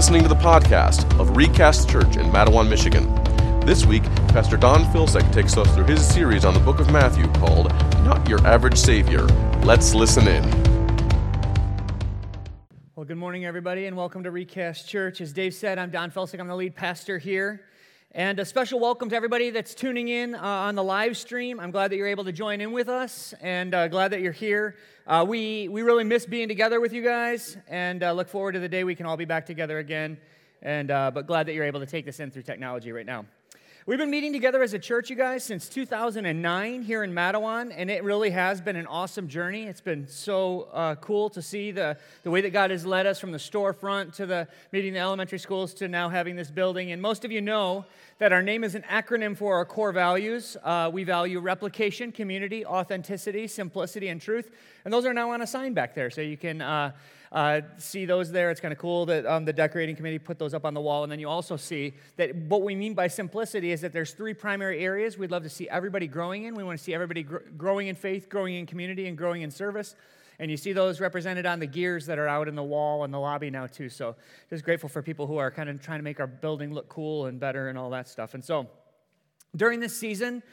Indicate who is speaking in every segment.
Speaker 1: listening to the podcast of Recast Church in Mattawan, Michigan. This week, Pastor Don Filsek takes us through his series on the book of Matthew called Not Your Average Savior. Let's listen in.
Speaker 2: Well, good morning, everybody, and welcome to Recast Church. As Dave said, I'm Don Filsek. I'm the lead pastor here. And a special welcome to everybody that's tuning in on the live stream. I'm glad that you're able to join in with us, and glad that you're here. We really miss being together with you guys, and look forward to the day we can all be back together again. But glad that you're able to take this in through technology right now. We've been meeting together as a church, you guys, since 2009 here in Mattawan, and it really has been an awesome journey. It's been so cool to see the way that God has led us from the storefront to the meeting the elementary schools to now having this building. And most of you know that our name is an acronym for our core values. We value replication, community, authenticity, simplicity, and truth. And those are now on a sign back there, so you can see those there. It's kind of cool that the decorating committee put those up on the wall. And then you also see that what we mean by simplicity is that there's three primary areas we'd love to see everybody growing in. We want to see everybody growing in faith, growing in community, and growing in service. And you see those represented on the gears that are out in the wall and the lobby now too. So just grateful for people who are kind of trying to make our building look cool and better and all that stuff. And so during this season,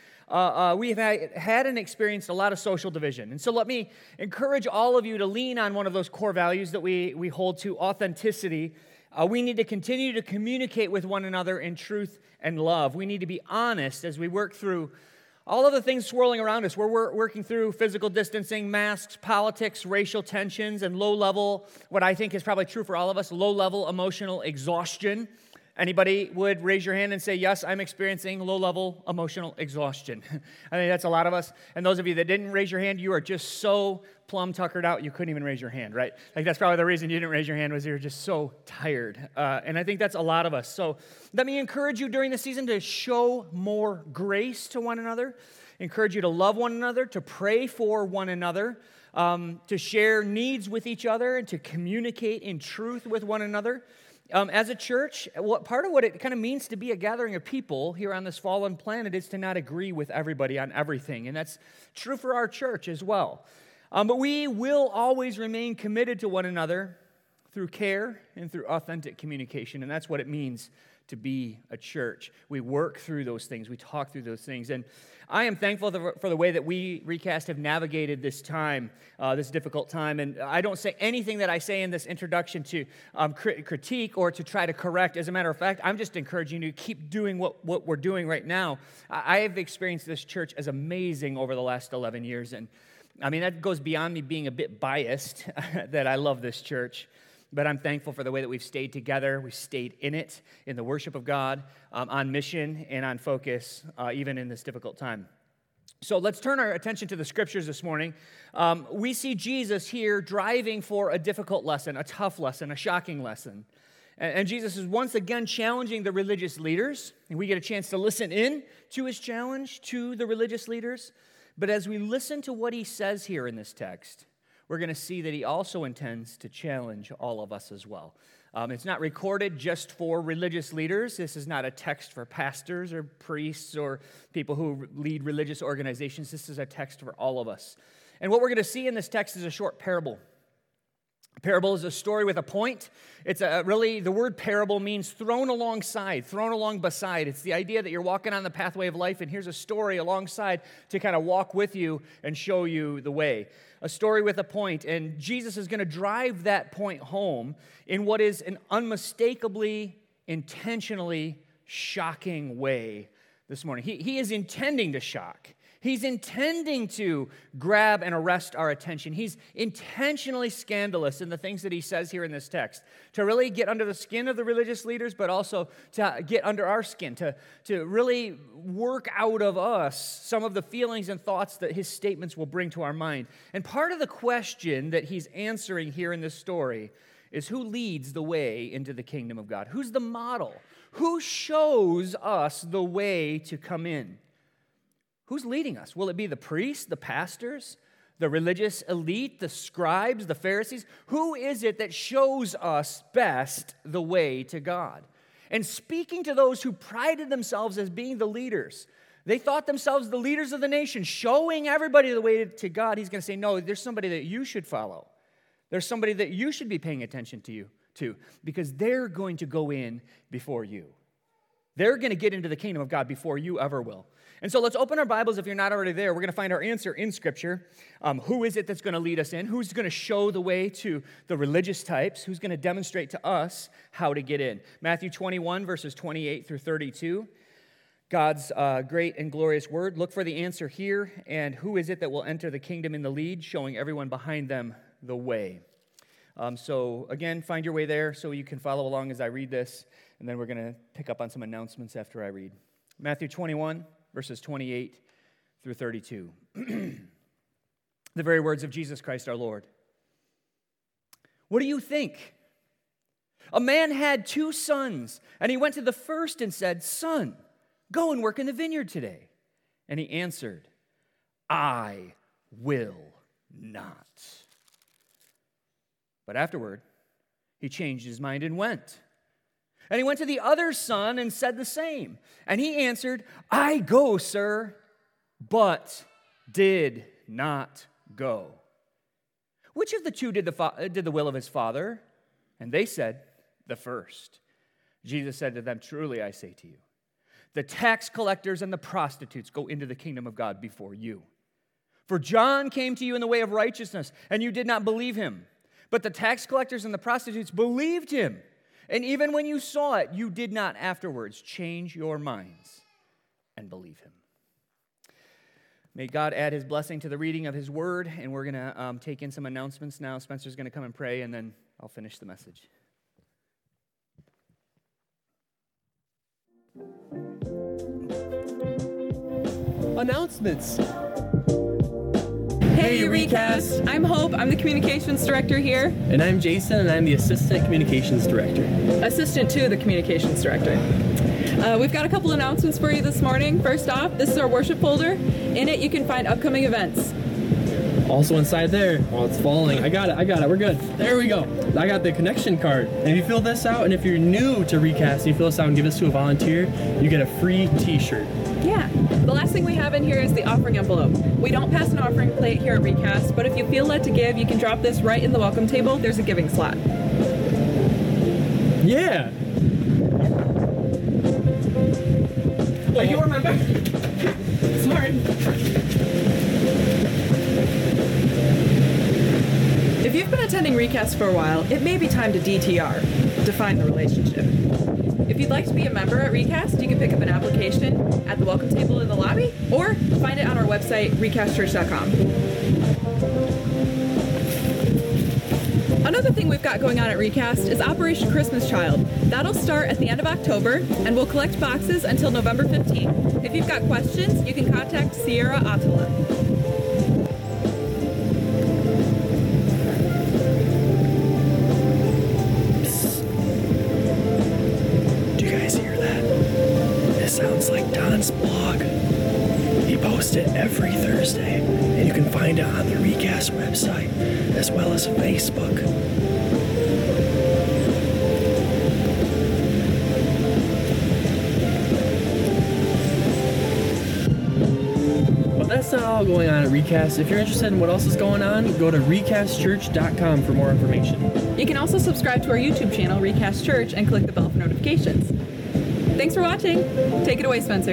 Speaker 2: we have had and experienced a lot of social division. And so let me encourage all of you to lean on one of those core values that we hold to, authenticity. We need to continue to communicate with one another in truth and love. We need to be honest as we work through all of the things swirling around us. We're working through physical distancing, masks, politics, racial tensions, and low-level, what I think is probably true for all of us, low-level emotional exhaustion. Anybody would raise your hand and say, yes, I'm experiencing low-level emotional exhaustion. I think that's a lot of us. And those of you that didn't raise your hand, you are just so plumb tuckered out, you couldn't even raise your hand, right? Like that's probably the reason you didn't raise your hand was you were just so tired. And I think that's a lot of us. So let me encourage you during the season to show more grace to one another, encourage you to love one another, to pray for one another, to share needs with each other, and to communicate in truth with one another. As a church, part of what it kind of means to be a gathering of people here on this fallen planet is to not agree with everybody on everything, and that's true for our church as well. But we will always remain committed to one another through care and through authentic communication, and that's what it means to be a church. We work through those things. We talk through those things. And I am thankful for the way that we, Recast, have navigated this time, this difficult time. And I don't say anything that I say in this introduction to critique or to try to correct. As a matter of fact, I'm just encouraging you to keep doing what we're doing right now. I have experienced this church as amazing over the last 11 years. And I mean, that goes beyond me being a bit biased that I love this church. But I'm thankful for the way that we've stayed together. We've stayed in it, in the worship of God, on mission and on focus, even in this difficult time. So let's turn our attention to the scriptures this morning. We see Jesus here driving for a difficult lesson, a tough lesson, a shocking lesson. And Jesus is once again challenging the religious leaders. And we get a chance to listen in to his challenge to the religious leaders. But as we listen to what he says here in this text, we're going to see that he also intends to challenge all of us as well. It's not recorded just for religious leaders. This is not a text for pastors or priests or people who lead religious organizations. This is a text for all of us. And what we're going to see in this text is a short parable. A parable is a story with a point. It's really, the word parable means thrown alongside, thrown along beside. It's the idea that you're walking on the pathway of life, and here's a story alongside to kind of walk with you and show you the way. A story with a point, and Jesus is going to drive that point home in what is an unmistakably, intentionally shocking way this morning. He is intending to shock. He's intending to grab and arrest our attention. He's intentionally scandalous in the things that he says here in this text, to really get under the skin of the religious leaders, but also to get under our skin, to really work out of us some of the feelings and thoughts that his statements will bring to our mind. And part of the question that he's answering here in this story is who leads the way into the kingdom of God? Who's the model? Who shows us the way to come in? Who's leading us? Will it be the priests, the pastors, the religious elite, the scribes, the Pharisees? Who is it that shows us best the way to God? And speaking to those who prided themselves as being the leaders, they thought themselves the leaders of the nation, showing everybody the way to God. He's going to say, no, there's somebody that you should follow. There's somebody that you should be paying attention to to, because they're going to go in before you. They're going to get into the kingdom of God before you ever will. And so let's open our Bibles if you're not already there. We're going to find our answer in Scripture. Who is it that's going to lead us in? Who's going to show the way to the religious types? Who's going to demonstrate to us how to get in? Matthew 21, verses 28 through 32. God's great and glorious word. Look for the answer here. And who is it that will enter the kingdom in the lead, showing everyone behind them the way? So again, find your way there so you can follow along as I read this. And then we're going to pick up on some announcements after I read. Matthew 21, verses 28 through 32. The very words of Jesus Christ our Lord. What do you think? A man had 2 sons, and he went to the first and said, "Son, go and work in the vineyard today." And he answered, "I will not." But afterward, he changed his mind and went. And he went to the other son and said the same. And he answered, "I go, sir," but did not go. Which of the 2 did the will of his father? And they said, "The first." Jesus said to them, "Truly I say to you, the tax collectors and the prostitutes go into the kingdom of God before you. For John came to you in the way of righteousness, and you did not believe him. But the tax collectors and the prostitutes believed him. And even when you saw it, you did not afterwards change your minds and believe him." May God add his blessing to the reading of his word, and we're going to take in some announcements now. Spencer's going to come and pray, and then I'll finish the message.
Speaker 3: Announcements.
Speaker 4: Hey, Recast! I'm Hope. I'm the communications director here.
Speaker 3: And I'm Jason, and I'm the assistant communications director.
Speaker 4: Assistant to the communications director. We've got a couple announcements for you this morning. First off, this is our worship folder. In it, you can find upcoming events.
Speaker 3: Also inside there, while it's falling, I got it, we're good. There we go. I got the connection card. And if you fill this out, and if you're new to Recast, you fill this out and give this to a volunteer, you get a free t-shirt.
Speaker 4: Yeah. The last thing we have in here is the offering envelope. We don't pass an offering plate here at Recast, but if you feel led to give, you can drop this right in the welcome table. There's a giving slot.
Speaker 3: Yeah. Are you a member? Sorry.
Speaker 4: If you've been attending Recast for a while, it may be time to DTR, define the relationship. If you'd like to be a member at Recast, you can pick up an application at the welcome table in the lobby, or find it on our website, recastchurch.com. Another thing we've got going on at Recast is Operation Christmas Child. That'll start at the end of October, and we'll collect boxes until November 15th. If you've got questions, you can contact Sierra Attila.
Speaker 5: Sounds like Don's blog. He posts it every Thursday, and you can find it on the Recast website, as well as Facebook.
Speaker 3: But that's not all going on at Recast. If you're interested in what else is going on, go to recastchurch.com for more information.
Speaker 4: You can also subscribe to our YouTube channel, Recast Church, and click the bell for notifications. Thanks for watching. Take it away, Spencer.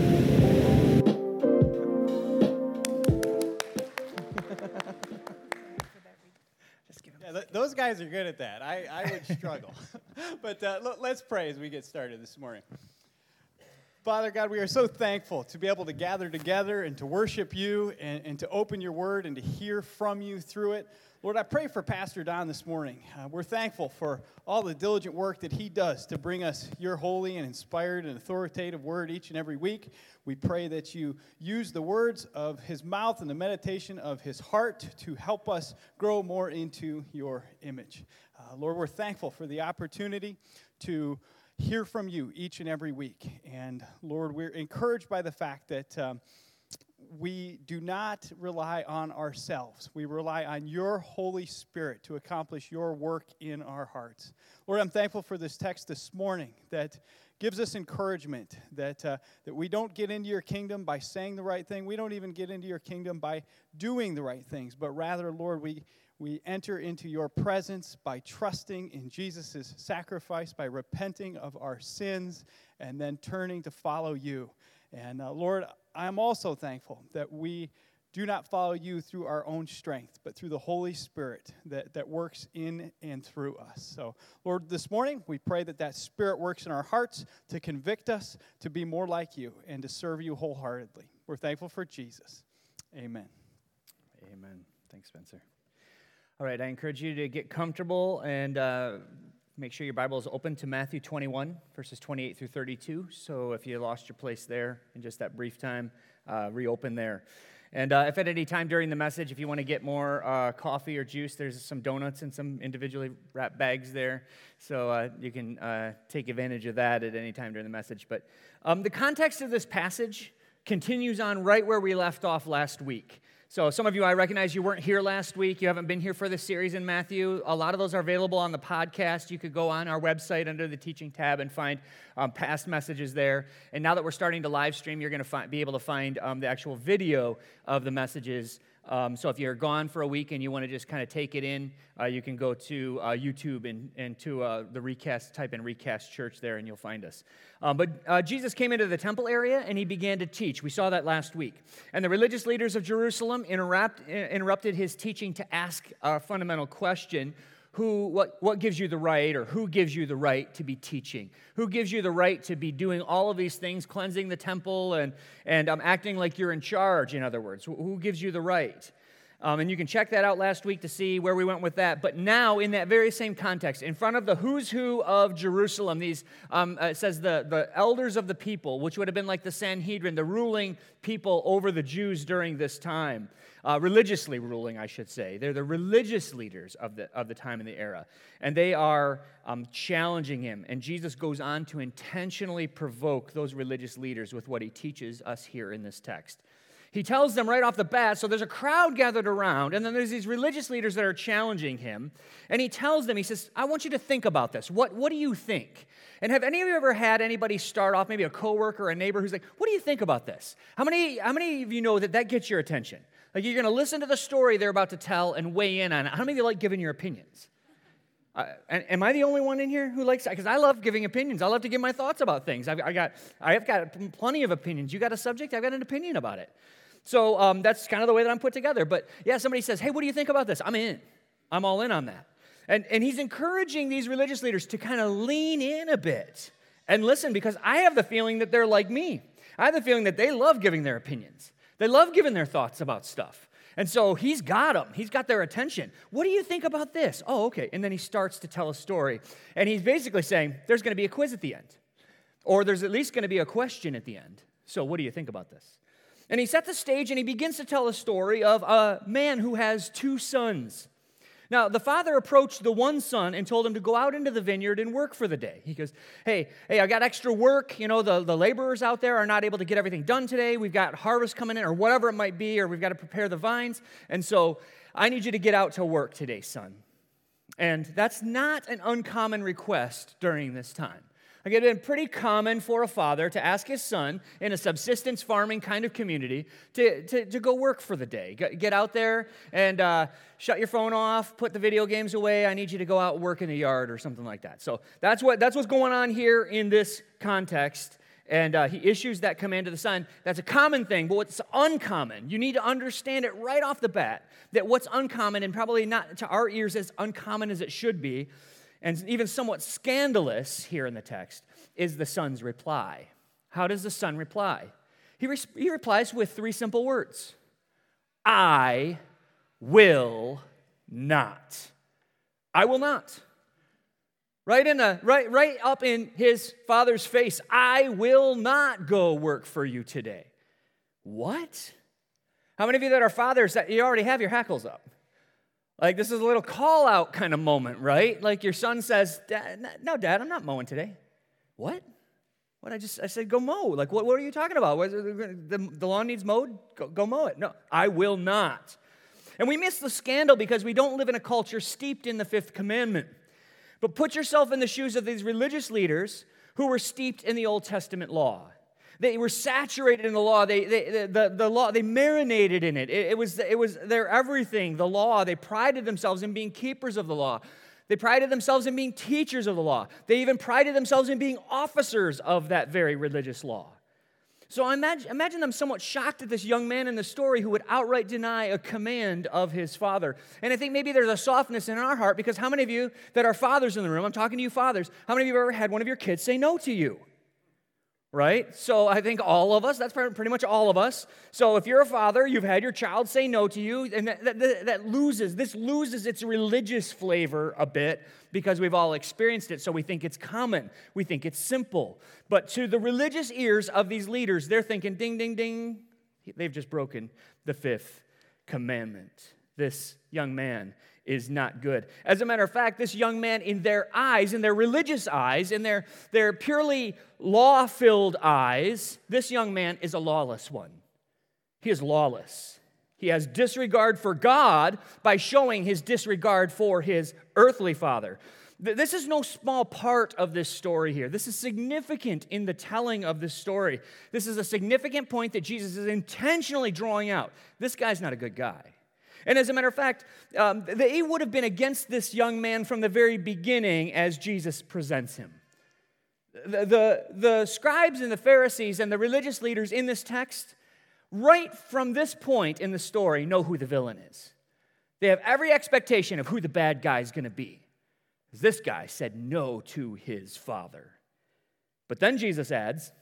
Speaker 6: Yeah, those guys are good at that. I would struggle. But let's pray as we get started this morning. Father God, we are so thankful to be able to gather together and to worship you and to open your word and to hear from you through it. Lord, I pray for Pastor Don this morning. We're thankful for all the diligent work that he does to bring us your holy and inspired and authoritative word each and every week. We pray that you use the words of his mouth and the meditation of his heart to help us grow more into your image. Lord, we're thankful for the opportunity to hear from you each and every week. And Lord, we're encouraged by the fact that we do not rely on ourselves. We rely on your Holy Spirit to accomplish your work in our hearts. Lord, I'm thankful for this text this morning that gives us encouragement that we don't get into your kingdom by saying the right thing. We don't even get into your kingdom by doing the right things. But rather, Lord, We enter into your presence by trusting in Jesus' sacrifice, by repenting of our sins, and then turning to follow you. And Lord, I'm also thankful that we do not follow you through our own strength, but through the Holy Spirit that works in and through us. So, Lord, this morning we pray that Spirit works in our hearts to convict us to be more like you and to serve you wholeheartedly. We're thankful for Jesus. Amen.
Speaker 2: Amen. Thanks, Spencer. All right, I encourage you to get comfortable and make sure your Bible is open to Matthew 21, verses 28 through 32. So if you lost your place there in just that brief time, reopen there. And if at any time during the message, if you want to get more coffee or juice, there's some donuts and some individually wrapped bags there. So you can take advantage of that at any time during the message. But the context of this passage continues on right where we left off last week. So some of you, I recognize you weren't here last week. You haven't been here for this series in Matthew. A lot of those are available on the podcast. You could go on our website under the teaching tab and find past messages there. And now that we're starting to live stream, you're going to be able to find the actual video of the messages. So if you're gone for a week and you want to just kind of take it in, you can go to YouTube and to the Recast, type in Recast Church there, and you'll find us. But Jesus came into the temple area, and he began to teach. We saw that last week. And the religious leaders of Jerusalem interrupted his teaching to ask a fundamental question: what gives you the right, or who gives you the right to be teaching? Who gives you the right to be doing all of these things, cleansing the temple and acting like you're in charge, in other words? Who gives you the right? And you can check that out last week to see where we went with that. But now, in that very same context, in front of the who's who of Jerusalem, these it says the elders of the people, which would have been like the Sanhedrin, the ruling people over the Jews during this time. Religiously ruling, I should say. They're the religious leaders of the time and the era. And they are challenging him. And Jesus goes on to intentionally provoke those religious leaders with what he teaches us here in this text. He tells them right off the bat, so there's a crowd gathered around, and then there's these religious leaders that are challenging him. And he tells them, he says, I want you to think about this. What do you think? And have any of you ever had anybody start off, maybe a coworker or a neighbor, who's like, what do you think about this? How many of you know that gets your attention? Like, you're going to listen to the story they're about to tell and weigh in on it. How many of you like giving your opinions? Am I the only one in here who likes that? Because I love giving opinions. I love to give my thoughts about things. I have got plenty of opinions. You got a subject, I've got an opinion about it. So that's kind of the way that I'm put together. But yeah, somebody says, hey, what do you think about this? I'm in. I'm all in on that. And he's encouraging these religious leaders to kind of lean in a bit and listen, because I have the feeling that they're like me. I have the feeling that they love giving their opinions. They love giving their thoughts about stuff. And so he's got them. He's got their attention. What do you think about this? Oh, okay. And then he starts to tell a story. And he's basically saying, there's going to be a quiz at the end. Or there's at least going to be a question at the end. So what do you think about this? And he sets the stage and he begins to tell a story of a man who has two sons. Now, the father approached the one son and told him to go out into the vineyard and work for the day. He goes, hey, I got extra work. You know, the laborers out there are not able to get everything done today. We've got harvest coming in, or whatever it might be, or we've got to prepare the vines. And so I need you to get out to work today, son. And that's not an uncommon request during this time. Like, it had been pretty common for a father to ask his son in a subsistence farming kind of community to go work for the day. Get out there and shut your phone off, put the video games away. I need you to go out and work in the yard or something like that. So that's what's going on here in this context. And he issues that command to the son. That's a common thing, but what's uncommon, you need to understand it right off the bat, that what's uncommon, and probably not to our ears as uncommon as it should be, and even somewhat scandalous here in the text, is the son's reply. How does the son reply? He replies with three simple words. I will not. I will not. Right up in his father's face. I will not go work for you today. What? How many of you that are fathers, that you already have your hackles up? Like, this is a little call-out kind of moment, right? Like, your son says, no, Dad, I'm not mowing today. What? I said, go mow. Like, what are you talking about? The lawn needs mowed? Go mow it. No, I will not. And we miss the scandal because we don't live in a culture steeped in the fifth commandment. But put yourself in the shoes of these religious leaders who were steeped in the Old Testament law. They were saturated in the law. The law, they marinated in it. It was their everything, the law. They prided themselves in being keepers of the law. They prided themselves in being teachers of the law. They even prided themselves in being officers of that very religious law. So I imagine them somewhat shocked at this young man in the story who would outright deny a command of his father. And I think maybe there's a softness in our heart, because how many of you that are fathers in the room, I'm talking to you fathers, how many of you have ever had one of your kids say no to you? Right? So I think all of us, that's pretty much all of us. So if you're a father, you've had your child say no to you, and this loses its religious flavor a bit, because we've all experienced it, so we think it's common. We think it's simple. But to the religious ears of these leaders, they're thinking, ding, ding, ding, they've just broken the fifth commandment. This young man is not good. As a matter of fact, this young man, in their eyes, in their religious eyes, in their purely law-filled eyes, this young man is a lawless one. He is lawless. He has disregard for God by showing his disregard for his earthly father. This is no small part of this story here. This is significant in the telling of this story. This is a significant point that Jesus is intentionally drawing out. This guy's not a good guy. And as a matter of fact, they would have been against this young man from the very beginning as Jesus presents him. The scribes and the Pharisees and the religious leaders in this text, right from this point in the story, know who the villain is. They have every expectation of who the bad guy is going to be. This guy said no to his father. But then Jesus adds,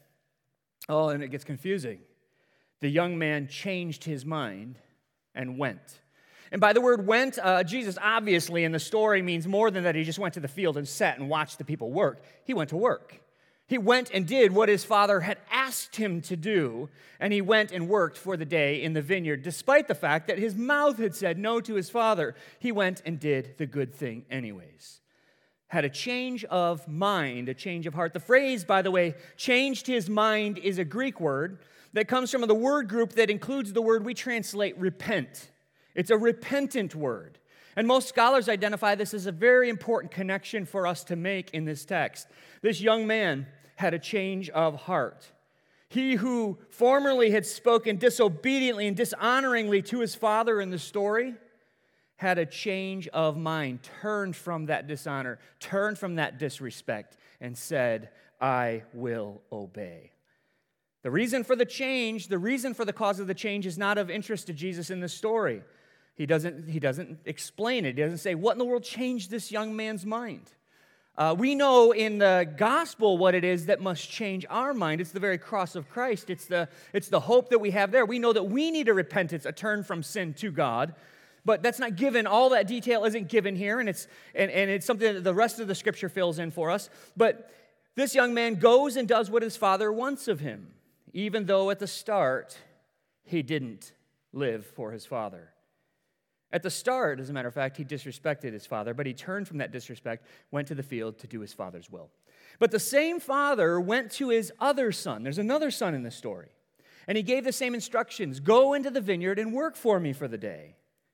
Speaker 2: and it gets confusing. The young man changed his mind and went. And by the word went, Jesus obviously in the story means more than that he just went to the field and sat and watched the people work. He went to work. He went and did what his father had asked him to do, and he went and worked for the day in the vineyard. Despite the fact that his mouth had said no to his father, he went and did the good thing anyways. Had a change of mind, a change of heart. The phrase, by the way, changed his mind, is a Greek word that comes from the word group that includes the word we translate repent. It's a repentant word. And most scholars identify this as a very important connection for us to make in this text. This young man had a change of heart. He who formerly had spoken disobediently and dishonoringly to his father in the story had a change of mind, turned from that dishonor, turned from that disrespect, and said, I will obey. The reason for the change, the reason for the cause of the change is not of interest to Jesus in this story. He doesn't explain it. He doesn't say, what in the world changed this young man's mind? We know in the gospel what it is that must change our mind. It's the very cross of Christ. It's the hope that we have there. We know that we need a repentance, a turn from sin to God. But that's not given. All that detail isn't given here, and it's something that the rest of the Scripture fills in for us. But this young man goes and does what his father wants of him, even though at the start he didn't live for his father. At the start, as a matter of fact, he disrespected his father, but he turned from that disrespect, went to the field to do his father's will. But the same father went to his other son. There's another son in this story. And he gave the same instructions. Go into the vineyard and work for me for the day.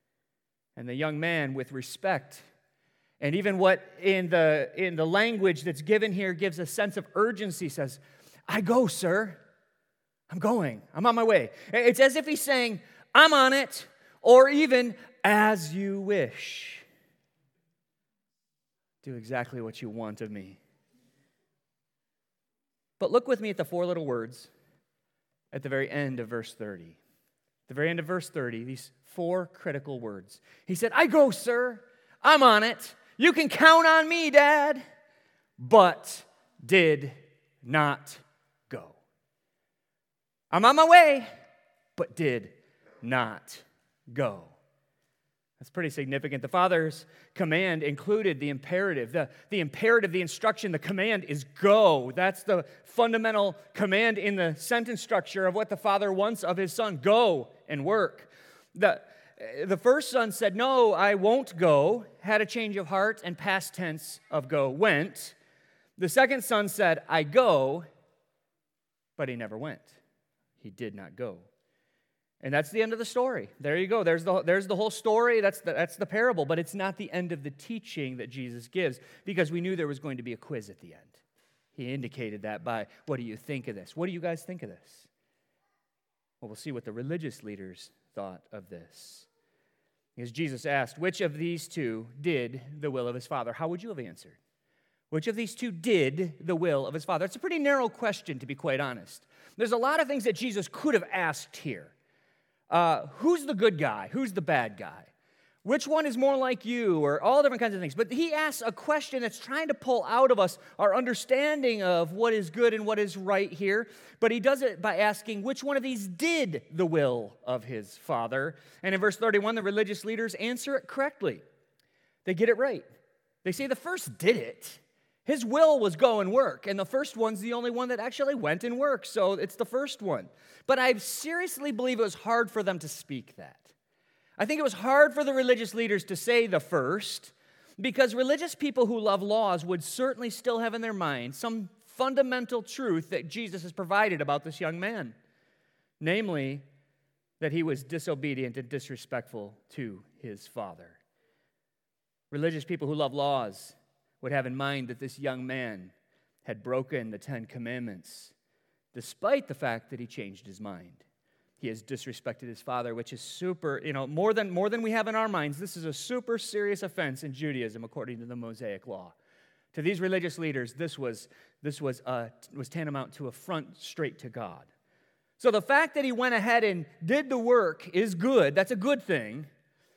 Speaker 2: And the young man, with respect, and even what in the language that's given here gives a sense of urgency, says, I go, sir. I'm going. I'm on my way. It's as if he's saying, I'm on it, or even, as you wish. Do exactly what you want of me. But look with me at the four little words at the very end of verse 30. The very end of verse 30, these four critical words. He said, I go, sir. I'm on it. You can count on me, Dad. But did not go. I'm on my way, but did not go. That's pretty significant. The Father's command included the imperative. The imperative, the instruction, the command is go. That's the fundamental command in the sentence structure of what the Father wants of His Son. Go and work. The first son said, no, I won't go, had a change of heart, and past tense of go, went. The second son said, I go, but he never went. He did not go. And that's the end of the story. There you go. There's the whole story. That's the parable. But it's not the end of the teaching that Jesus gives, because we knew there was going to be a quiz at the end. He indicated that by, what do you think of this? What do you guys think of this? Well, we'll see what the religious leaders thought of this. Because Jesus asked, which of these two did the will of his Father? How would you have answered? Which of these two did the will of his Father? It's a pretty narrow question, to be quite honest. There's a lot of things that Jesus could have asked here. Who's the good guy? Who's the bad guy? Which one is more like you? Or all different kinds of things. But he asks a question that's trying to pull out of us our understanding of what is good and what is right here. But he does it by asking, which one of these did the will of his Father? And in verse 31, the religious leaders answer it correctly. They get it right. They say the first did it. His will was go and work, and the first one's the only one that actually went and worked, so it's the first one. But I seriously believe it was hard for them to speak that. I think it was hard for the religious leaders to say the first, because religious people who love laws would certainly still have in their mind some fundamental truth that Jesus has provided about this young man, namely, that he was disobedient and disrespectful to his Father. Religious people who love laws would have in mind that this young man had broken the 10 Commandments, despite the fact that he changed his mind. He has disrespected his Father, which is super, more than we have in our minds. This is a super serious offense in Judaism, according to the Mosaic Law. To these religious leaders, this was tantamount to affront straight to God. So the fact that he went ahead and did the work is good. That's a good thing.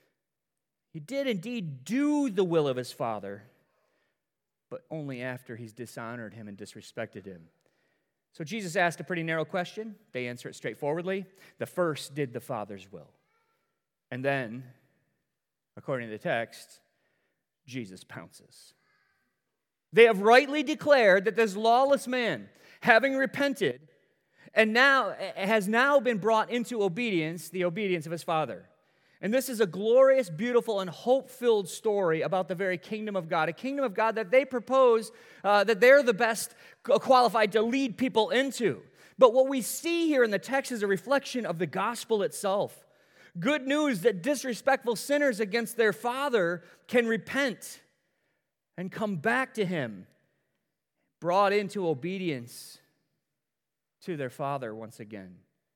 Speaker 2: He did indeed do the will of his Father, but only after he's dishonored him and disrespected him. So Jesus asked a pretty narrow question. They answer it straightforwardly. The first did the Father's will. And then, according to the text, Jesus pounces. They have rightly declared that this lawless man, having repented, and has now been brought into obedience, the obedience of his Father. And this is a glorious, beautiful, and hope-filled story about the very kingdom of God, a kingdom of God that they propose that they're the best qualified to lead people into. But what we see here in the text is a reflection of the gospel itself. Good news that disrespectful sinners against their Father can repent and come back to Him, brought into obedience to their Father once again.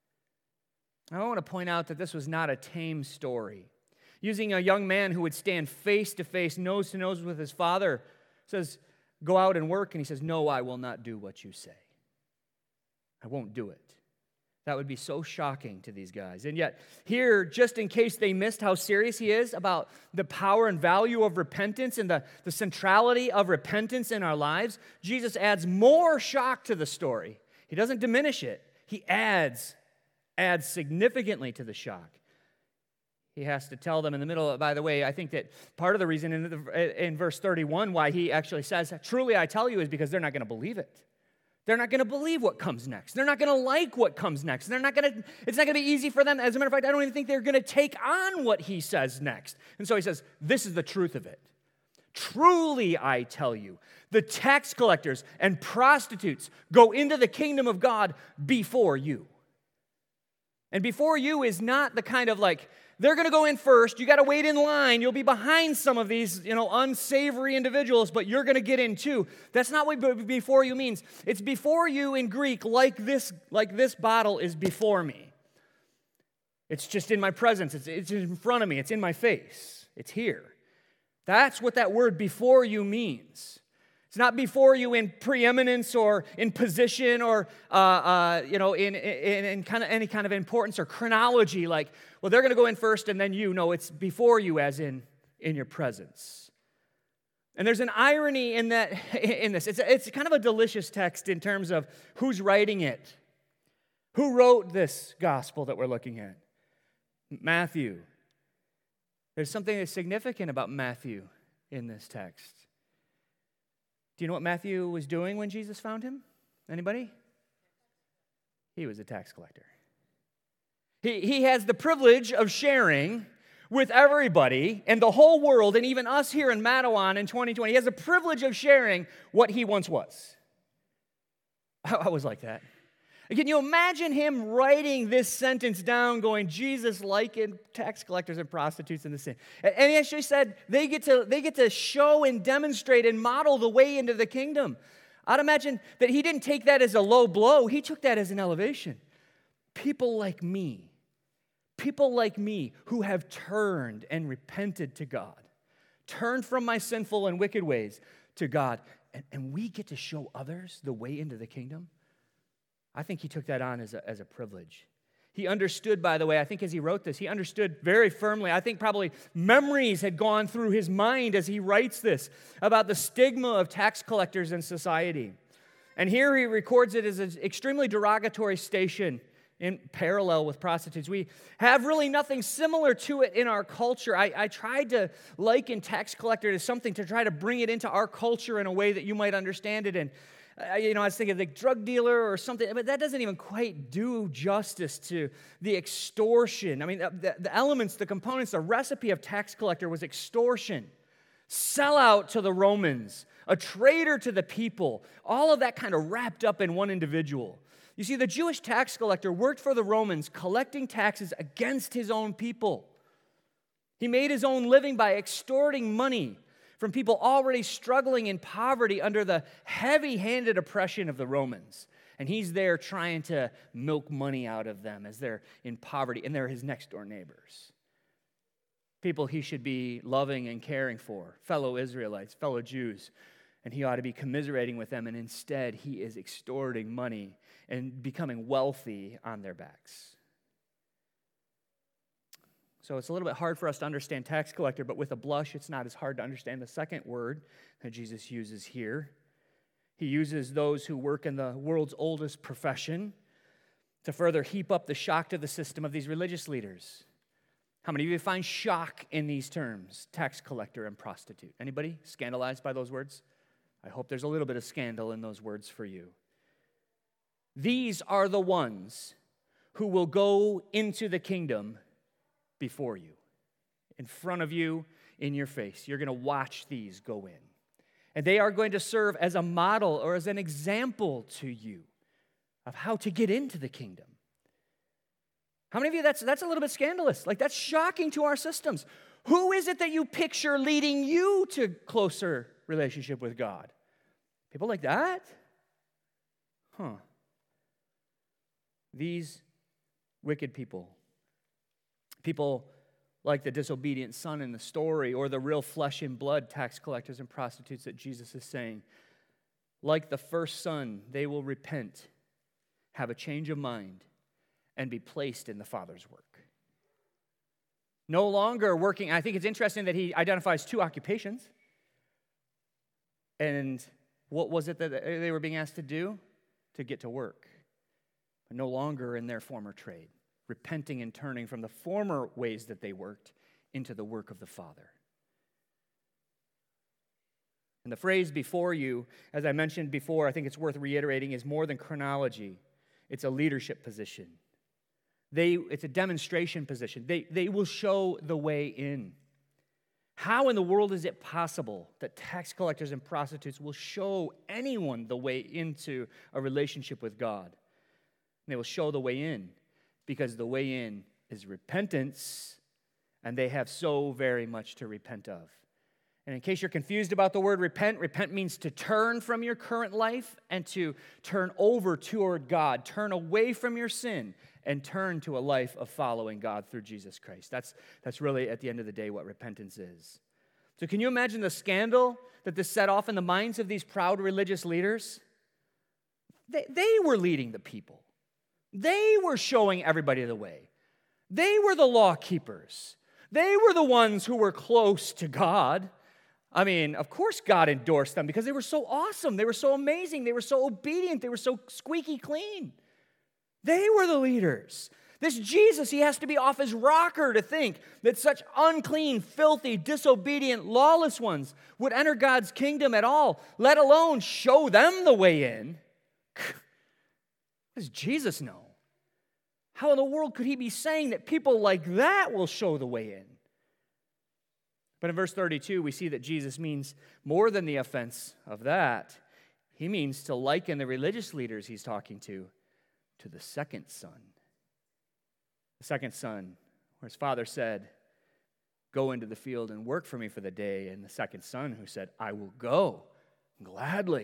Speaker 2: I want to point out that this was not a tame story. Using a young man who would stand face to face, nose to nose with his Father, says, go out and work, and he says, no, I will not do what you say. I won't do it. That would be so shocking to these guys. And yet, here, just in case they missed how serious he is about the power and value of repentance and the centrality of repentance in our lives, Jesus adds more shock to the story. He doesn't diminish it. He adds significantly to the shock. He has to tell them in the middle, by the way, I think that part of the reason in verse 31 why he actually says, truly I tell you, is because they're not going to believe it. They're not going to believe what comes next. They're not going to like what comes next. It's not going to be easy for them. As a matter of fact, I don't even think they're going to take on what he says next. And so he says, this is the truth of it. Truly I tell you, the tax collectors and prostitutes go into the kingdom of God before you. And before you is not the kind of like, they're going to go in first, you got to wait in line, you'll be behind some of these, unsavory individuals, but you're going to get in too. That's not what before you means. It's before you in Greek, like this bottle is before me. It's just in my presence, it's in front of me, it's in my face, it's here. That's what that word before you means. It's not before you in preeminence or in position or in kind of any kind of importance or chronology. Like, well, they're going to go in first and then you. No, it's before you, as in your presence. And there's an irony in that. In this, it's kind of a delicious text in terms of who's writing it. Who wrote this gospel that we're looking at? Matthew. There's something that's significant about Matthew in this text. Do you know what Matthew was doing when Jesus found him? Anybody? He was a tax collector. He has the privilege of sharing with everybody and the whole world, and even us here in Matawan in 2020. He has the privilege of sharing what he once was. I was like that. Can you imagine him writing this sentence down going, Jesus likened tax collectors and prostitutes in the sin? And he actually said they get to show and demonstrate and model the way into the kingdom. I'd imagine that he didn't take that as a low blow. He took that as an elevation. People like me who have turned and repented to God, turned from my sinful and wicked ways to God, and we get to show others the way into the kingdom. I think he took that on as a privilege. He understood, by the way, I think as he wrote this, he understood very firmly. I think probably memories had gone through his mind as he writes this about the stigma of tax collectors in society. And here he records it as an extremely derogatory station in parallel with prostitutes. We have really nothing similar to it in our culture. I tried to liken tax collector to something to try to bring it into our culture in a way that you might understand it. And I was thinking like drug dealer or something, but that doesn't even quite do justice to the extortion. I mean, the elements, the components, the recipe of tax collector was extortion, sellout to the Romans, a traitor to the people, all of that kind of wrapped up in one individual. You see, the Jewish tax collector worked for the Romans, collecting taxes against his own people. He made his own living by extorting money from people already struggling in poverty under the heavy-handed oppression of the Romans. And he's there trying to milk money out of them as they're in poverty, and they're his next-door neighbors. People he should be loving and caring for, fellow Israelites, fellow Jews, and he ought to be commiserating with them, and instead he is extorting money and becoming wealthy on their backs. So it's a little bit hard for us to understand tax collector, but with a blush, it's not as hard to understand the second word that Jesus uses here. He uses those who work in the world's oldest profession to further heap up the shock to the system of these religious leaders. How many of you find shock in these terms, tax collector and prostitute? Anybody scandalized by those words? I hope there's a little bit of scandal in those words for you. These are the ones who will go into the kingdom before you, in front of you, in your face. You're going to watch these go in. And they are going to serve as a model or as an example to you of how to get into the kingdom. How many of you, that's a little bit scandalous? Like, that's shocking to our systems. Who is it that you picture leading you to closer relationship with God? People like that? These wicked people like the disobedient son in the story, or the real flesh and blood tax collectors and prostitutes that Jesus is saying, like the first son, they will repent, have a change of mind, and be placed in the Father's work. No longer working. I think it's interesting that he identifies two occupations. And what was it that they were being asked to do? To get to work. But no longer in their former trade, repenting and turning from the former ways that they worked into the work of the Father. And the phrase before you, as I mentioned before, I think it's worth reiterating, is more than chronology. It's a leadership position. It's a demonstration position. They will show the way in. How in the world is it possible that tax collectors and prostitutes will show anyone the way into a relationship with God? And they will show the way in because the way in is repentance, and they have so very much to repent of. And in case you're confused about the word repent, repent means to turn from your current life and to turn over toward God, turn away from your sin and turn to a life of following God through Jesus Christ. That's really, at the end of the day, what repentance is. So can you imagine the scandal that this set off in the minds of these proud religious leaders? They were leading the people. They were showing everybody the way. They were the law keepers. They were the ones who were close to God. I mean, of course God endorsed them because they were so awesome. They were so amazing. They were so obedient. They were so squeaky clean. They were the leaders. This Jesus, he has to be off his rocker to think that such unclean, filthy, disobedient, lawless ones would enter God's kingdom at all, let alone show them the way in. What does Jesus know? How in the world could he be saying that people like that will show the way in? But in verse 32, we see that Jesus means more than the offense of that. He means to liken the religious leaders he's talking to the second son. The second son, where his father said, go into the field and work for me for the day. And the second son who said, I will go gladly.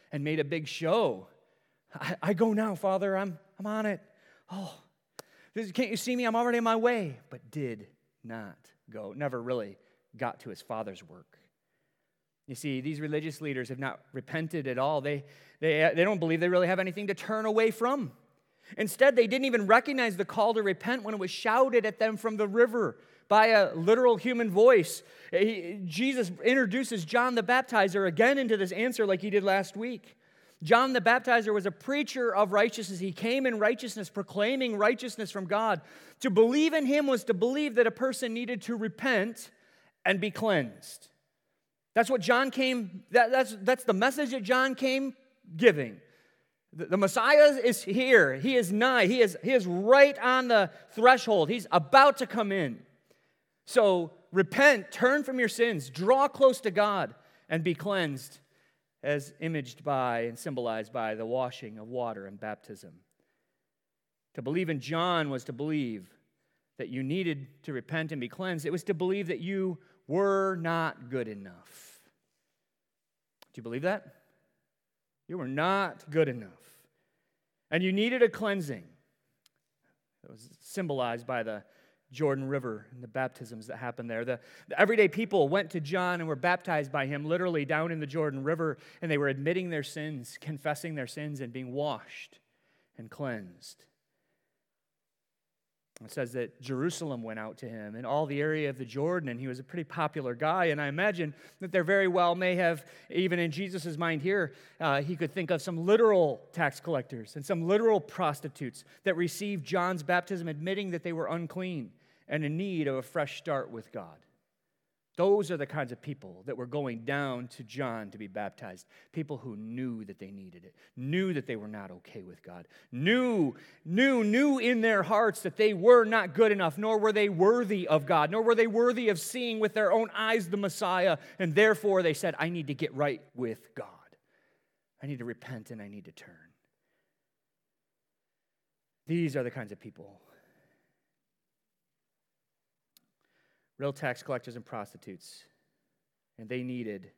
Speaker 2: and made a big show. I go now, Father. I'm on it. Oh, can't you see me? I'm already on my way. But did not go. Never really got to his Father's work. You see, these religious leaders have not repented at all. They don't believe they really have anything to turn away from. Instead, they didn't even recognize the call to repent when it was shouted at them from the river by a literal human voice. Jesus introduces John the Baptizer again into this answer like he did last week. John the Baptizer was a preacher of righteousness. He came in righteousness, proclaiming righteousness from God. To believe in him was to believe that a person needed to repent and be cleansed. That's what John came, that's the message that John came giving. The Messiah is here. He is nigh. He is right on the threshold. He's about to come in. So repent, turn from your sins, draw close to God, and be cleansed, as imaged by and symbolized by the washing of water and baptism. To believe in John was to believe that you needed to repent and be cleansed. It was to believe that you were not good enough. Do you believe that? You were not good enough. And you needed a cleansing. That was symbolized by the Jordan River and the baptisms that happened there. The everyday people went to John and were baptized by him literally down in the Jordan River, and they were admitting their sins, confessing their sins, and being washed and cleansed. It says that Jerusalem went out to him and all the area of the Jordan, and he was a pretty popular guy, and I imagine that there very well may have, even in Jesus' mind here, he could think of some literal tax collectors and some literal prostitutes that received John's baptism, admitting that they were unclean and in need of a fresh start with God. Those are the kinds of people that were going down to John to be baptized. People who knew that they needed it, knew that they were not okay with God, knew in their hearts that they were not good enough, nor were they worthy of God, nor were they worthy of seeing with their own eyes the Messiah, and therefore they said, I need to get right with God. I need to repent and I need to turn. These are the kinds of people. Real tax collectors and prostitutes. And they needed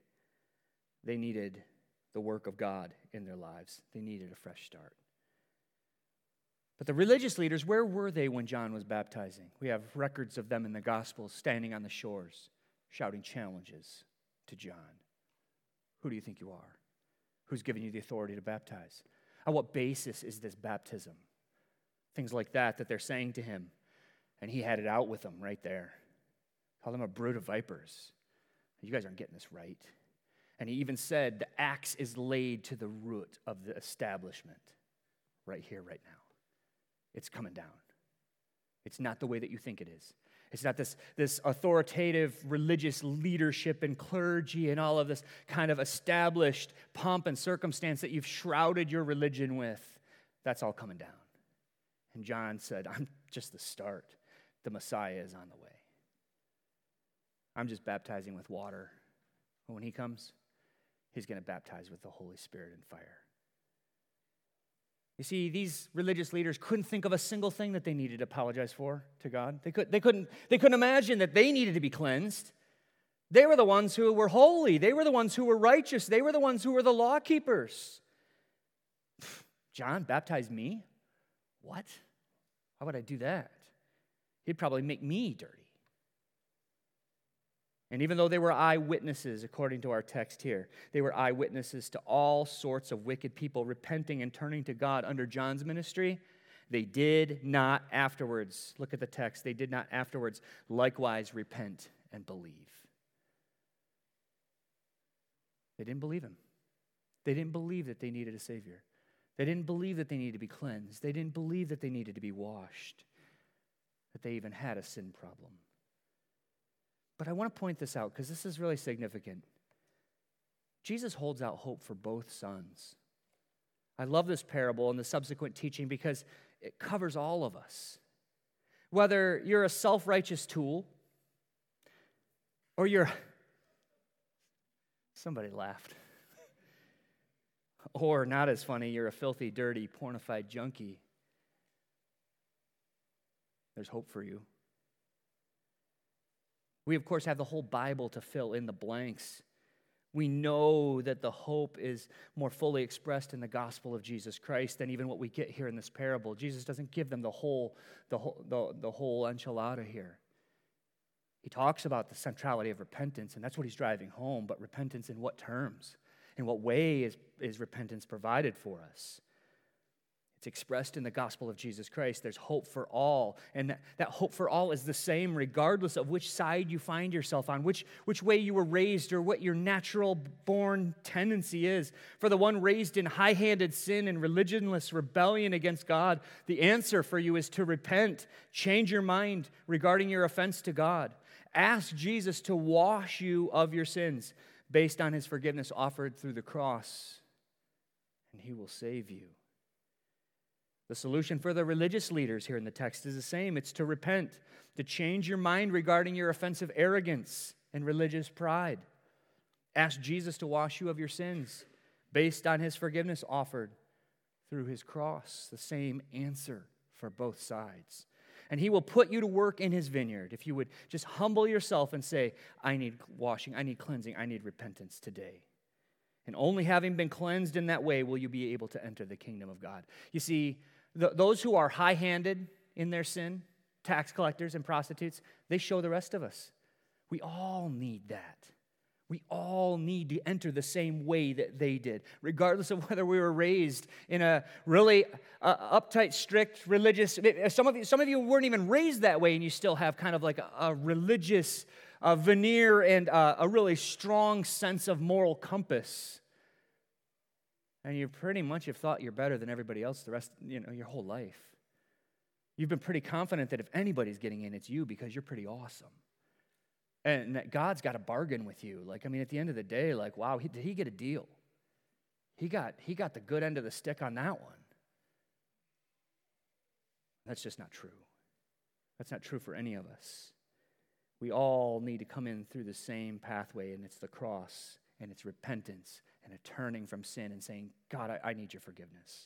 Speaker 2: the work of God in their lives. They needed a fresh start. But the religious leaders, where were they when John was baptizing? We have records of them in the Gospels standing on the shores, shouting challenges to John. Who do you think you are? Who's given you the authority to baptize? On what basis is this baptism? Things like that they're saying to him. And he had it out with them right there. Called them a brood of vipers. You guys aren't getting this right. And he even said the axe is laid to the root of the establishment. Right here, right now. It's coming down. It's not the way that you think it is. It's not this authoritative religious leadership and clergy and all of this kind of established pomp and circumstance that you've shrouded your religion with. That's all coming down. And John said, I'm just the start. The Messiah is on the way. I'm just baptizing with water. But when he comes, he's going to baptize with the Holy Spirit and fire. You see, these religious leaders couldn't think of a single thing that they needed to apologize for to God. They couldn't imagine that they needed to be cleansed. They were the ones who were holy. They were the ones who were righteous. They were the ones who were the law keepers. John baptized me? What? Why would I do that? He'd probably make me dirty. And even though they were eyewitnesses, according to our text here, they were eyewitnesses to all sorts of wicked people repenting and turning to God under John's ministry, they did not afterwards, look at the text, they did not afterwards likewise repent and believe. They didn't believe him. They didn't believe that they needed a Savior. They didn't believe that they needed to be cleansed. They didn't believe that they needed to be washed, that they even had a sin problem. But I want to point this out because this is really significant. Jesus holds out hope for both sons. I love this parable and the subsequent teaching because it covers all of us. Whether you're a self-righteous tool or somebody laughed. Or not as funny, you're a filthy, dirty, pornified junkie. There's hope for you. We, of course, have the whole Bible to fill in the blanks We know that the hope is more fully expressed in the gospel of Jesus Christ than even what we get here in this parable. Jesus doesn't give them the whole enchilada here. He talks about the centrality of repentance, and that's what he's driving home. But repentance in what terms? In what way is repentance provided for us? It's expressed in the gospel of Jesus Christ. There's hope for all. And that hope for all is the same regardless of which side you find yourself on, which way you were raised or what your natural born tendency is. For the one raised in high-handed sin and religionless rebellion against God, the answer for you is to repent. Change your mind regarding your offense to God. Ask Jesus to wash you of your sins based on his forgiveness offered through the cross, and he will save you. The solution for the religious leaders here in the text is the same. It's to repent, to change your mind regarding your offensive arrogance and religious pride. Ask Jesus to wash you of your sins based on his forgiveness offered through his cross. The same answer for both sides. And he will put you to work in his vineyard if you would just humble yourself and say, I need washing, I need cleansing, I need repentance today. And only having been cleansed in that way will you be able to enter the kingdom of God. You see, those who are high-handed in their sin, tax collectors and prostitutes, they show the rest of us. We all need that. We all need to enter the same way that they did, regardless of whether we were raised in a really uptight, strict, religious. Some of you weren't even raised that way, and you still have kind of like a religious veneer and a really strong sense of moral compass. And you pretty much have thought you're better than everybody else the rest, your whole life. You've been pretty confident that if anybody's getting in, it's you because you're pretty awesome. And that God's got a bargain with you. At the end of the day, wow, did he get a deal? He got the good end of the stick on that one. That's just not true. That's not true for any of us. We all need to come in through the same pathway, and it's the cross, and it's repentance, and a turning from sin and saying, God, I need your forgiveness.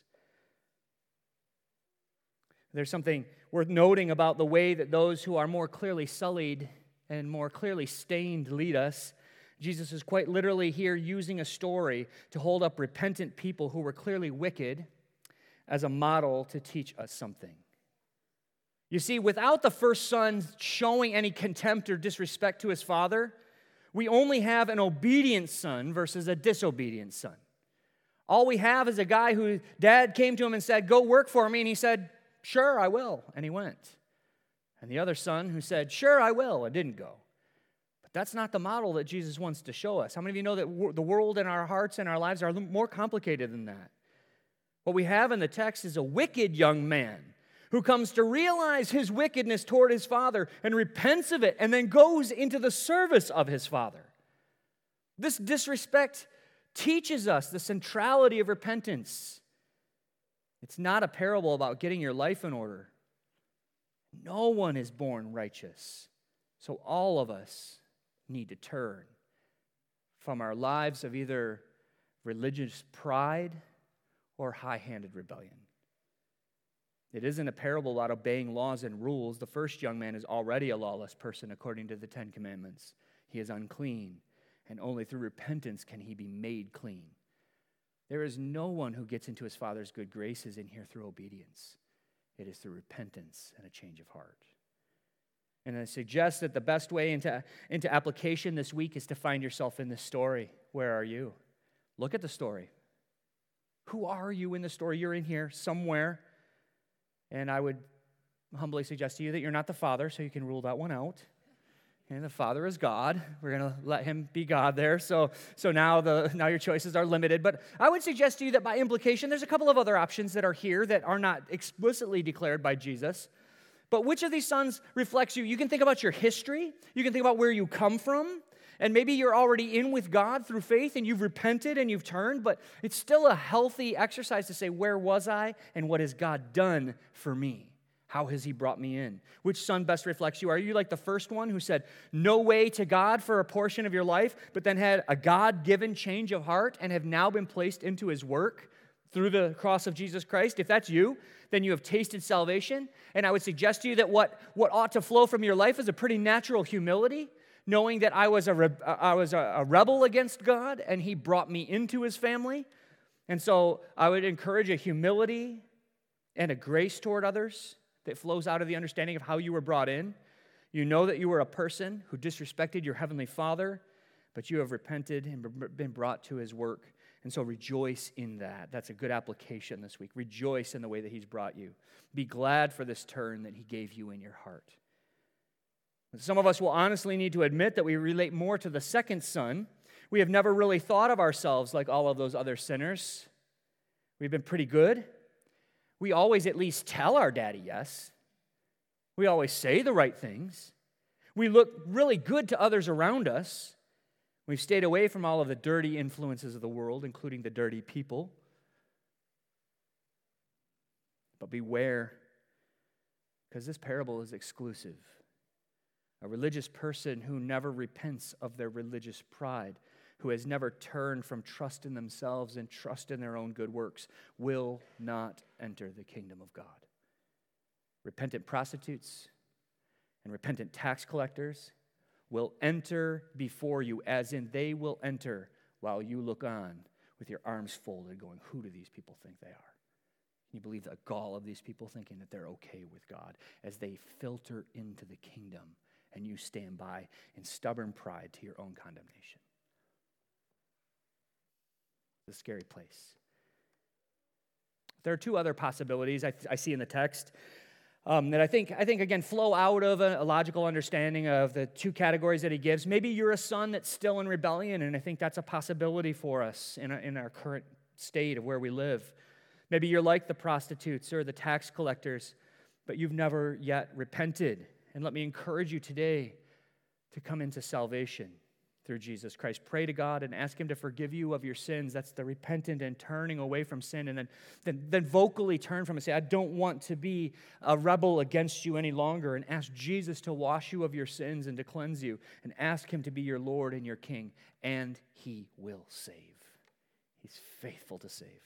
Speaker 2: There's something worth noting about the way that those who are more clearly sullied and more clearly stained lead us. Jesus is quite literally here using a story to hold up repentant people who were clearly wicked as a model to teach us something. You see, without the first son showing any contempt or disrespect to his father, we only have an obedient son versus a disobedient son. All we have is a guy who dad came to him and said, go work for me, and he said, sure, I will, and he went. And the other son who said, sure, I will, and didn't go. But that's not the model that Jesus wants to show us. How many of you know that the world and our hearts and our lives are more complicated than that? What we have in the text is a wicked young man who comes to realize his wickedness toward his father and repents of it and then goes into the service of his father. This disrespect teaches us the centrality of repentance. It's not a parable about getting your life in order. No one is born righteous. So all of us need to turn from our lives of either religious pride or high-handed rebellion. It isn't a parable about obeying laws and rules. The first young man is already a lawless person according to the Ten Commandments. He is unclean, and only through repentance can he be made clean. There is no one who gets into his Father's good graces in here through obedience. It is through repentance and a change of heart. And I suggest that the best way into application this week is to find yourself in this story. Where are you? Look at the story. Who are you in the story? You're in here somewhere. And I would humbly suggest to you that you're not the Father, so you can rule that one out. And the Father is God. We're going to let him be God there. So now your choices are limited. But I would suggest to you that by implication, there's a couple of other options that are here that are not explicitly declared by Jesus. But which of these sons reflects you? You can think about your history. You can think about where you come from. And maybe you're already in with God through faith and you've repented and you've turned, but it's still a healthy exercise to say, where was I and what has God done for me? How has he brought me in? Which son best reflects you? Are you like the first one who said no way to God for a portion of your life, but then had a God-given change of heart and have now been placed into his work through the cross of Jesus Christ? If that's you, then you have tasted salvation. And I would suggest to you that what ought to flow from your life is a pretty natural humility. knowing that I was a rebel against God, and he brought me into his family. And so I would encourage a humility and a grace toward others that flows out of the understanding of how you were brought in. You know that you were a person who disrespected your heavenly Father, but you have repented and been brought to his work. And so rejoice in that. That's a good application this week. Rejoice in the way that he's brought you. Be glad for this turn that he gave you in your heart. Some of us will honestly need to admit that we relate more to the second son. We have never really thought of ourselves like all of those other sinners. We've been pretty good. We always at least tell our daddy yes. We always say the right things. We look really good to others around us. We've stayed away from all of the dirty influences of the world, including the dirty people. But beware, because this parable is exclusive. A religious person who never repents of their religious pride, who has never turned from trust in themselves and trust in their own good works, will not enter the kingdom of God. Repentant prostitutes and repentant tax collectors will enter before you, as in they will enter while you look on with your arms folded, going, who do these people think they are? Can you believe the gall of these people thinking that they're okay with God as they filter into the kingdom and you stand by in stubborn pride to your own condemnation? It's a scary place. There are two other possibilities I see in the text that I think again flow out of a logical understanding of the two categories that he gives. Maybe you're a son that's still in rebellion, and I think that's a possibility for us in our current state of where we live. Maybe you're like the prostitutes or the tax collectors, but you've never yet repented. And let me encourage you today to come into salvation through Jesus Christ. Pray to God and ask him to forgive you of your sins. That's the repentant and turning away from sin, and then vocally turn from it and say, I don't want to be a rebel against you any longer, and ask Jesus to wash you of your sins and to cleanse you, and ask him to be your Lord and your King, and he will save. He's faithful to save.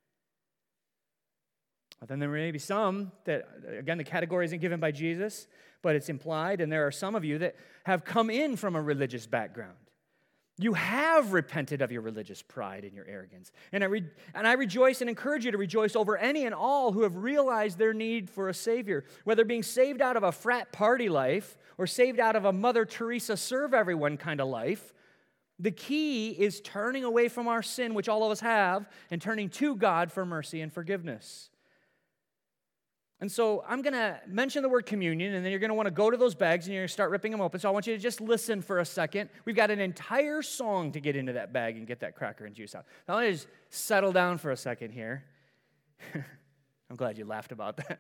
Speaker 2: But then there may be some that, again, the category isn't given by Jesus, but it's implied, and there are some of you that have come in from a religious background. You have repented of your religious pride and your arrogance. And I rejoice and encourage you to rejoice over any and all who have realized their need for a Savior, whether being saved out of a frat party life or saved out of a Mother Teresa serve everyone kind of life. The key is turning away from our sin, which all of us have, and turning to God for mercy and forgiveness. And so I'm going to mention the word communion, and then you're going to want to go to those bags, and you're going to start ripping them open. So I want you to just listen for a second. We've got an entire song to get into that bag and get that cracker and juice out. Now, I want to just settle down for a second here. I'm glad you laughed about that.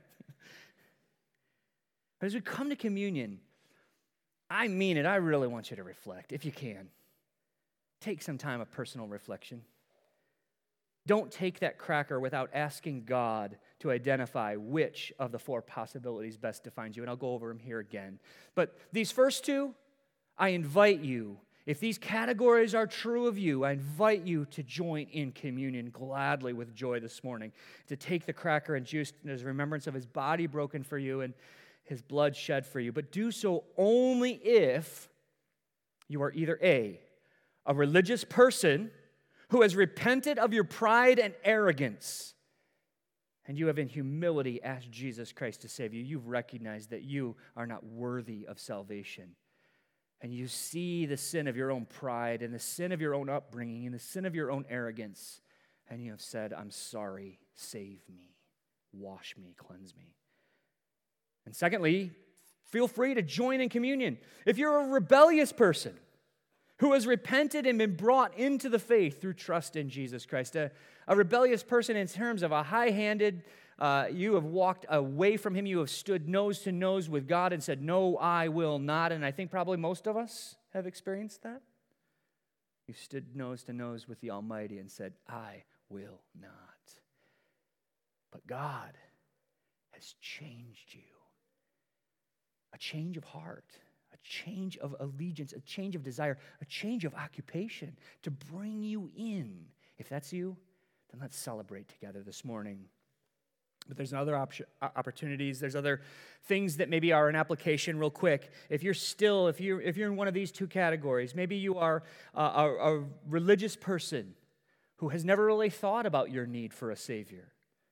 Speaker 2: But as we come to communion, I mean it. I really want you to reflect, if you can. Take some time of personal reflection. Don't take that cracker without asking God to identify which of the four possibilities best defines you. And I'll go over them here again. But these first two, I invite you, if these categories are true of you, I invite you to join in communion gladly with joy this morning, to take the cracker and juice as remembrance of his body broken for you and his blood shed for you. But do so only if you are either a religious person who has repented of your pride and arrogance, and you have in humility asked Jesus Christ to save you. You've recognized that you are not worthy of salvation. And you see the sin of your own pride and the sin of your own upbringing and the sin of your own arrogance. And you have said, I'm sorry, save me, wash me, cleanse me. And secondly, feel free to join in communion. If you're a rebellious person who has repented and been brought into the faith through trust in Jesus Christ. A rebellious person in terms of a high-handed, you have walked away from him, you have stood nose to nose with God and said, no, I will not. And I think probably most of us have experienced that. You stood nose to nose with the Almighty and said, I will not. But God has changed you. A change of heart. A change of allegiance, a change of desire, a change of occupation to bring you in. If that's you, then let's celebrate together this morning. But there's other opportunities. There's other things that maybe are an application real quick. If you're in one of these two categories, maybe you are a religious person who has never really thought about your need for a Savior.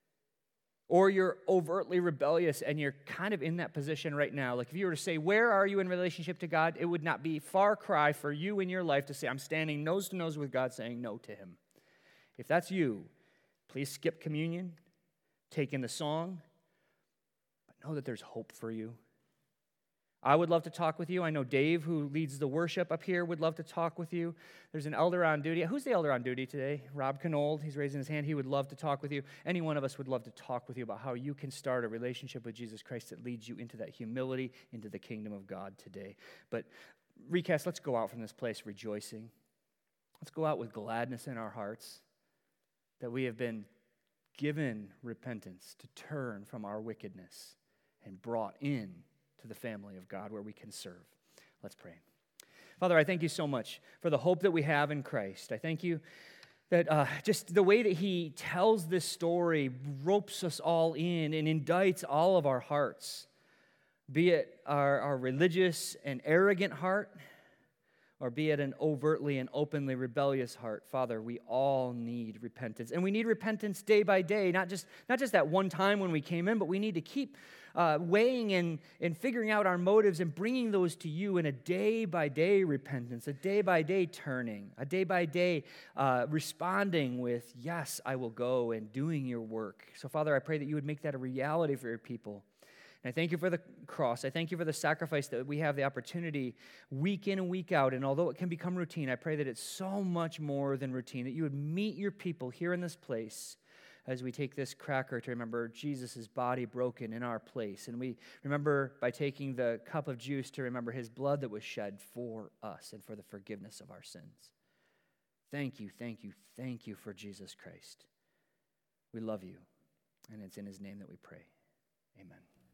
Speaker 2: Or you're overtly rebellious and you're kind of in that position right now. Like if you were to say, where are you in relationship to God? It would not be far cry for you in your life to say, I'm standing nose to nose with God saying no to Him. If that's you, please skip communion, take in the song, but know that there's hope for you. I would love to talk with you. I know Dave, who leads the worship up here, would love to talk with you. There's an elder on duty. Who's the elder on duty today? Rob Canold. He's raising his hand. He would love to talk with you. Any one of us would love to talk with you about how you can start a relationship with Jesus Christ that leads you into that humility, into the kingdom of God today. But Recast, let's go out from this place rejoicing. Let's go out with gladness in our hearts that we have been given repentance to turn from our wickedness and brought in to the family of God where we can serve. Let's pray. Father, I thank you so much for the hope that we have in Christ. I thank you that just the way that He tells this story ropes us all in and indicts all of our hearts, be it our religious and arrogant heart, or be it an overtly and openly rebellious heart. Father, we all need repentance. And we need repentance day by day, not just that one time when we came in, but we need to keep weighing and figuring out our motives and bringing those to you in a day-by-day repentance, a day-by-day turning, a day-by-day responding with, yes, I will go, and doing your work. So, Father, I pray that you would make that a reality for your people. And I thank you for the cross. I thank you for the sacrifice that we have the opportunity week in and week out. And although it can become routine, I pray that it's so much more than routine, that you would meet your people here in this place as we take this cracker to remember Jesus' body broken in our place. And we remember by taking the cup of juice to remember His blood that was shed for us and for the forgiveness of our sins. Thank you, thank you, thank you for Jesus Christ. We love you, and it's in His name that we pray. Amen.